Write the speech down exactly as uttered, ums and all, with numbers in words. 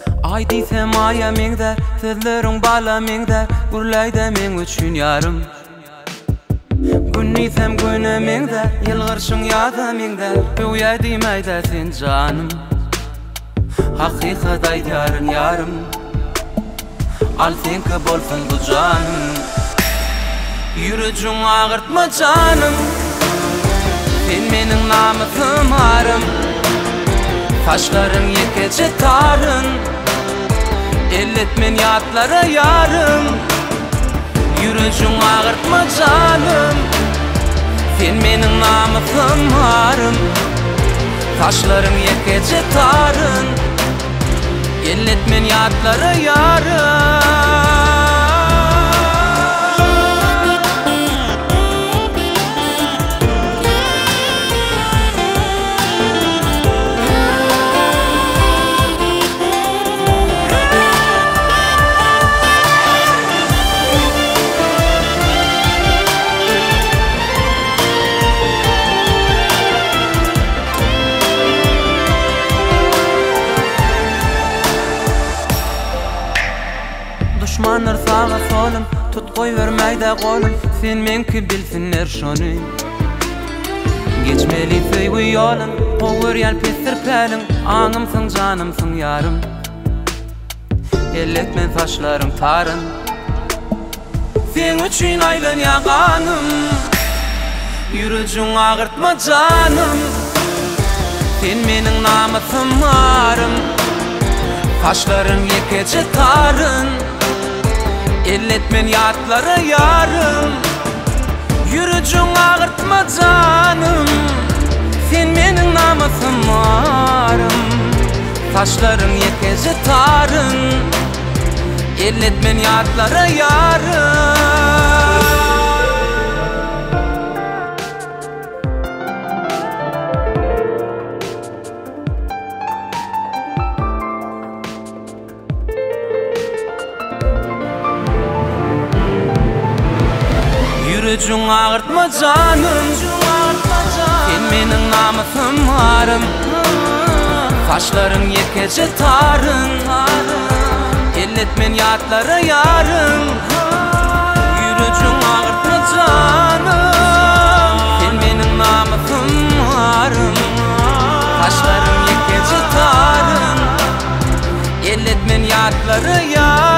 Ay diýsem aýa meňder, sözleriň bala meňder, gurlaýda men üçin ýarym. Gün diýsem güne meňder, ýylgyrşyň ýaza meňder, öýä diýmeýde sen janym. Hakykat aýdýaryn ýarym, al senki bolsun bu janym. Ýürüjüň agyrtma janym, sen meniň namysym arym. Taşlaryň ýekece taryn, elletmen ýatlara ýarym. Ýürüjüň agyrtma janym, sen meniň namysym arym. Taşlaryň ýekece taryn, elletmen ýatlara ýarym. Düşmanlar sağa solum, tut koy vermeýde golum, sen menki bilsinler şonu. Geçmeli söýgü ýolum, ower ýal pesir pälim, aňymsyň janymsyň ýarym. Elletmen taşlaryň taryn, sen üçin aýlan ýaganym. Ýürüjüň agyrtma janym, sen meniň namysym arym. Taşlaryň ýekece taryn, elletmen ýatlara ýarym. Ýürüjüň agyrtma janym, sen meniň namysym arym. Taşlaryň ýekece taryn, elletmen ýatlara ýarym. Ýürüjüň agyrtma janym, sen meniň namysym arym. Taşlaryň ýekece taryn, elletmen ýatlara ýarym. Ýürüjüň agyrtma janym, sen meniň namysym arym. Taşlaryň ýekece taryn, elletmen ýatlara ýarym.